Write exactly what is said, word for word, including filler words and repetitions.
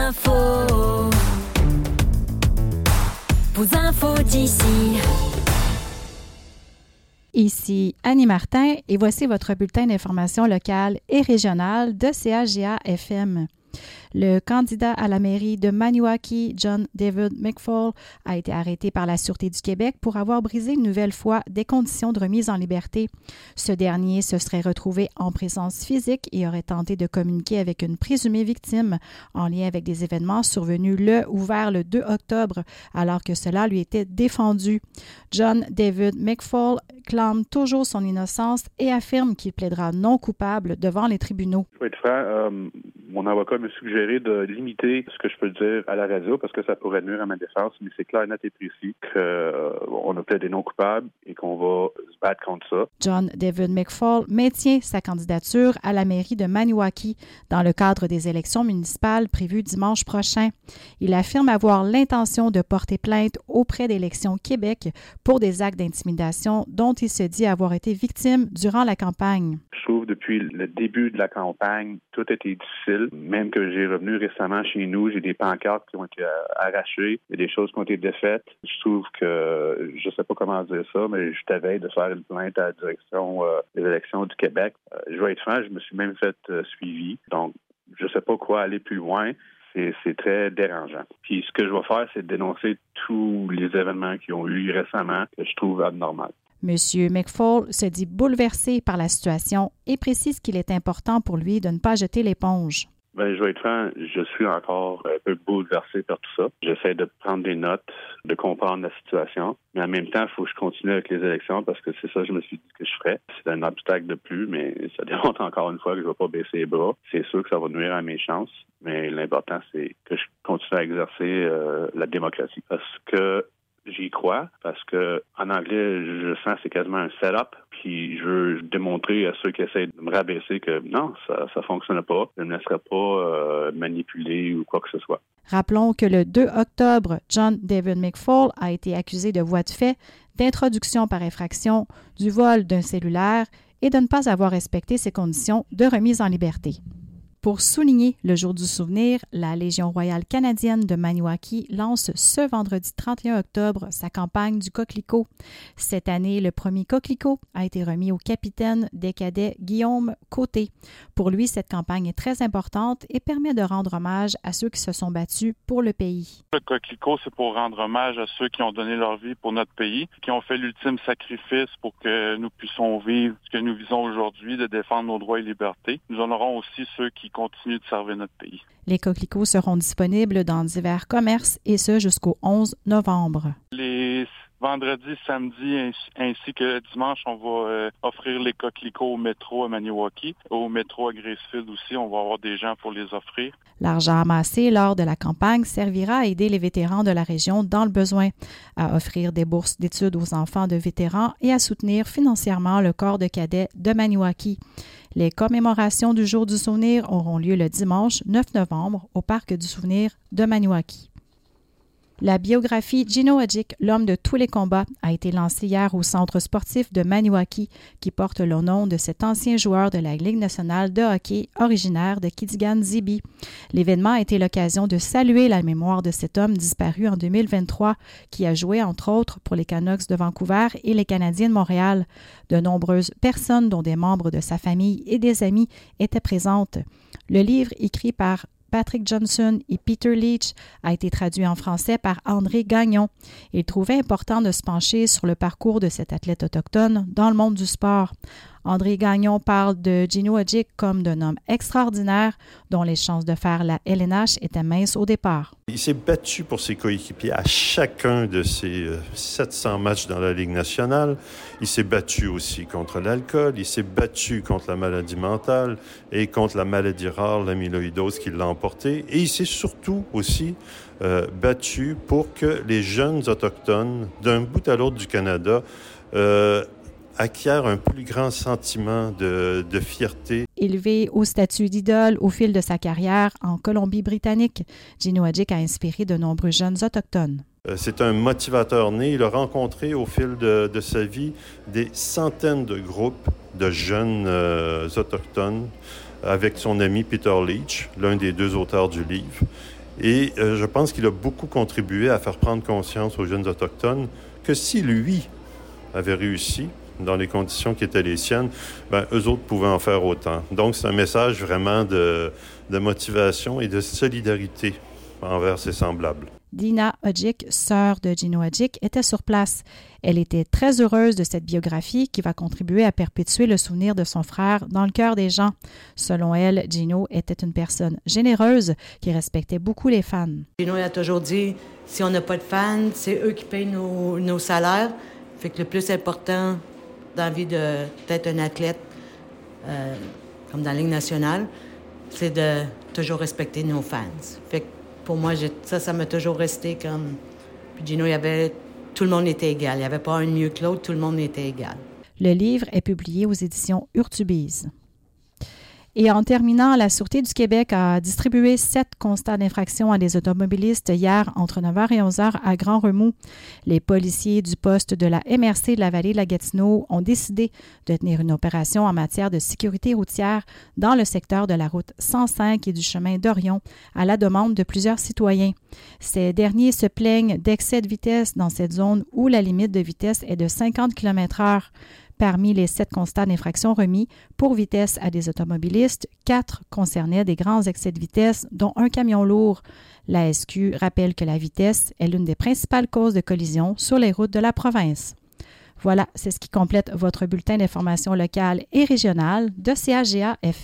infos. Vos infos d'ici. Ici Annie Martin et voici votre bulletin d'information locale et régionale de C A G A F M. Le candidat à la mairie de Maniwaki, John David McFall, a été arrêté par la Sûreté du Québec pour avoir brisé une nouvelle fois des conditions de remise en liberté. Ce dernier se serait retrouvé en présence physique et aurait tenté de communiquer avec une présumée victime en lien avec des événements survenus le ou vers le deux octobre, alors que cela lui était défendu. John David McFall clame toujours son innocence et affirme qu'il plaidera non coupable devant les tribunaux. Je vais être franc, euh, mon avocat me suggérait de limiter ce que je peux dire à la radio parce que ça pourrait nuire à ma défense, mais c'est clair, net et précis qu'on euh, a plaidé non coupable et qu'on va se battre contre ça. John David McFall maintient sa candidature à la mairie de Maniwaki dans le cadre des élections municipales prévues dimanche prochain. Il affirme avoir l'intention de porter plainte auprès d'Élections Québec pour des actes d'intimidation dont il se dit avoir été victime durant la campagne. Je trouve depuis le début de la campagne, tout a été difficile. Même que j'ai revenu récemment chez nous, j'ai des pancartes qui ont été arrachées, il y a des choses qui ont été défaites. Je trouve que, je sais pas comment dire ça, mais je t'avais de faire une plainte à la direction euh, des élections du Québec. Euh, je vais être franc, je me suis même fait euh, suivi. Donc, je sais pas quoi aller plus loin. C'est, c'est très dérangeant. Puis ce que je vais faire, c'est dénoncer tous les événements qui ont eu récemment que je trouve abnormaux. Monsieur McFall se dit bouleversé par la situation et précise qu'il est important pour lui de ne pas jeter l'éponge. Ben, je vais être franc, je suis encore un peu bouleversé par tout ça. J'essaie de prendre des notes, de comprendre la situation, mais en même temps, il faut que je continue avec les élections parce que c'est ça que je me suis dit que je ferais. C'est un obstacle de plus, mais ça démontre encore une fois que je ne vais pas baisser les bras. C'est sûr que ça va nuire à mes chances, mais l'important, c'est que je continue à exercer euh, la démocratie parce que j'y crois, parce que en anglais, je sens que c'est quasiment un setup, puis je veux démontrer à ceux qui essaient de me rabaisser que non, ça ne fonctionne pas, je ne me laisserai pas euh, manipuler ou quoi que ce soit. Rappelons que le deux octobre, John David McFall a été accusé de voies de fait, d'introduction par effraction, du vol d'un cellulaire et de ne pas avoir respecté ses conditions de remise en liberté. Pour souligner le jour du souvenir, la Légion royale canadienne de Maniwaki lance ce vendredi trente et un octobre sa campagne du coquelicot. Cette année, le premier coquelicot a été remis au capitaine des cadets Guillaume Côté. Pour lui, cette campagne est très importante et permet de rendre hommage à ceux qui se sont battus pour le pays. Le coquelicot, c'est pour rendre hommage à ceux qui ont donné leur vie pour notre pays, qui ont fait l'ultime sacrifice pour que nous puissions vivre ce que nous visons aujourd'hui, de défendre nos droits et libertés. Nous en aurons aussi ceux qui continuent de servir notre pays. Les coquelicots seront disponibles dans divers commerces et ce jusqu'au onze novembre. Les vendredis, samedis ainsi que dimanche, on va euh, offrir les coquelicots au métro à Maniwaki. Au métro à Gracefield aussi, on va avoir des gens pour les offrir. L'argent amassé lors de la campagne servira à aider les vétérans de la région dans le besoin, à offrir des bourses d'études aux enfants de vétérans et à soutenir financièrement le corps de cadets de Maniwaki. Les commémorations du Jour du souvenir auront lieu le dimanche neuf novembre au Parc du souvenir de Maniwaki. La biographie Gino Adjic, l'homme de tous les combats, a été lancée hier au centre sportif de Maniwaki, qui porte le nom de cet ancien joueur de la Ligue nationale de hockey originaire de Kitigan-Zibi. L'événement a été l'occasion de saluer la mémoire de cet homme disparu en deux mille vingt-trois, qui a joué entre autres pour les Canucks de Vancouver et les Canadiens de Montréal. De nombreuses personnes, dont des membres de sa famille et des amis, étaient présentes. Le livre, écrit par Patrick Johnson et Peter Leach, a été traduit en français par André Gagnon. Il trouvait important de se pencher sur le parcours de cet athlète autochtone dans le monde du sport. André Gagnon parle de Gino Adjic comme d'un homme extraordinaire dont les chances de faire la L N H étaient minces au départ. Il s'est battu pour ses coéquipiers à chacun de ses sept cents matchs dans la Ligue nationale. Il s'est battu aussi contre l'alcool, il s'est battu contre la maladie mentale et contre la maladie rare, l'amyloïdose qui l'a emporté. Et il s'est surtout aussi euh, battu pour que les jeunes autochtones, d'un bout à l'autre du Canada, euh, acquiert un plus grand sentiment de, de fierté. Élevé au statut d'idole au fil de sa carrière en Colombie-Britannique, Gino Adjic a inspiré de nombreux jeunes autochtones. C'est un motivateur né. Il a rencontré au fil de, de sa vie des centaines de groupes de jeunes euh, autochtones avec son ami Peter Leach, l'un des deux auteurs du livre. Et euh, je pense qu'il a beaucoup contribué à faire prendre conscience aux jeunes autochtones que si lui avait réussi dans les conditions qui étaient les siennes, ben, eux autres pouvaient en faire autant. Donc, c'est un message vraiment de, de motivation et de solidarité envers ses semblables. Dina Odjick, sœur de Gino Odjick, était sur place. Elle était très heureuse de cette biographie qui va contribuer à perpétuer le souvenir de son frère dans le cœur des gens. Selon elle, Gino était une personne généreuse qui respectait beaucoup les fans. Gino a toujours dit, si on n'a pas de fans, c'est eux qui payent nos, nos salaires. Fait que le plus important dans la vie de, d'être un athlète, euh, comme dans la Ligue nationale, c'est de toujours respecter nos fans. Fait que pour moi, j'ai, ça, ça m'a toujours resté comme... Puis Gino, il y avait... Tout le monde était égal. Il n'y avait pas un mieux que l'autre, tout le monde était égal. Le livre est publié aux éditions Urtubise. Et en terminant, la Sûreté du Québec a distribué sept constats d'infraction à des automobilistes hier entre neuf heures et onze heures à Grand Remous. Les policiers du poste de la M R C de la vallée de la Gatineau ont décidé de tenir une opération en matière de sécurité routière dans le secteur de la route cent cinq et du chemin d'Orion à la demande de plusieurs citoyens. Ces derniers se plaignent d'excès de vitesse dans cette zone où la limite de vitesse est de cinquante kilomètres heure. Parmi les sept constats d'infraction remis pour vitesse à des automobilistes, quatre concernaient des grands excès de vitesse, dont un camion lourd. La S Q rappelle que la vitesse est l'une des principales causes de collision sur les routes de la province. Voilà, c'est ce qui complète votre bulletin d'information locale et régionale de C A G A F